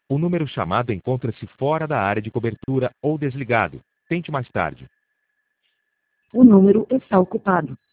O número chamado encontra-se fora da área de cobertura ou desligado. Tente mais tarde. O número está ocupado.